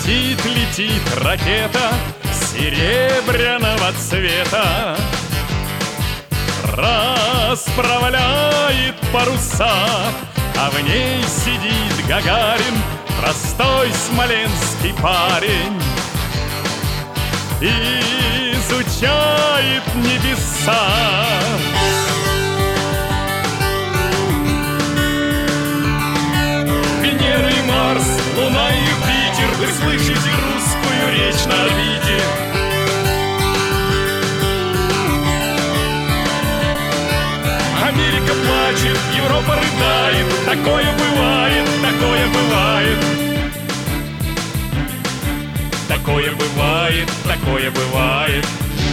Летит, летит ракета серебряного цвета, расправляет паруса, а в ней сидит Гагарин, простой смоленский парень, изучает небеса. Венера и Марс, Луна и Юпитер, вы слышите русскую речь на орбите. Америка плачет, Европа рыдает, такое бывает, такое бывает. Такое бывает, такое бывает.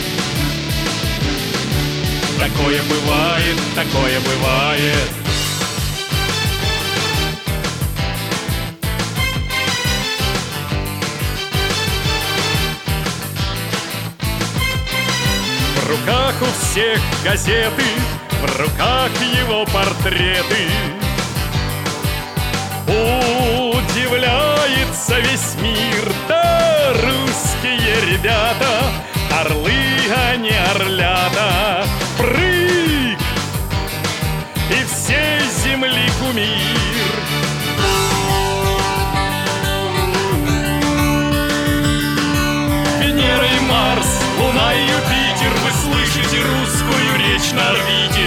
Такое бывает, такое бывает. В руках у всех газеты, в руках его портреты. Удивляется весь мир, да русские ребята, орлы, а не орлята. Прыг! И всей земли кумир. Венера и Марс, Луна и Юпитер, вы слышите русскую речь на орбите.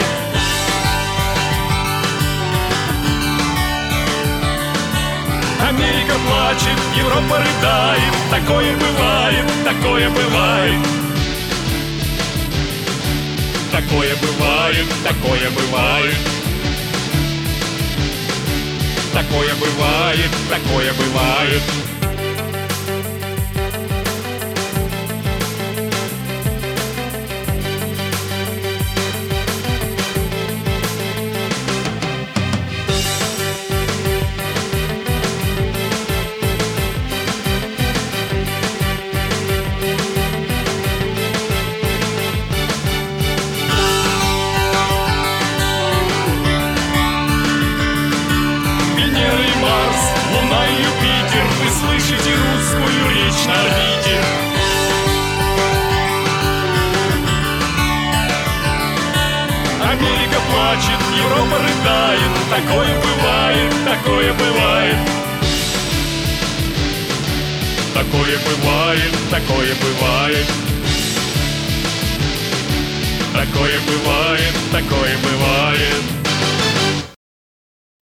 Америка плачет, Европа рыдает, такое бывает, такое бывает. Такое бывает, такое бывает. Такое бывает, такое бывает. Луна и Юпитер, вы слышите русскую речь на орбите. Америка плачет, Европа рыдает, такое бывает, такое бывает. Такое бывает, такое бывает. Такое бывает, такое бывает.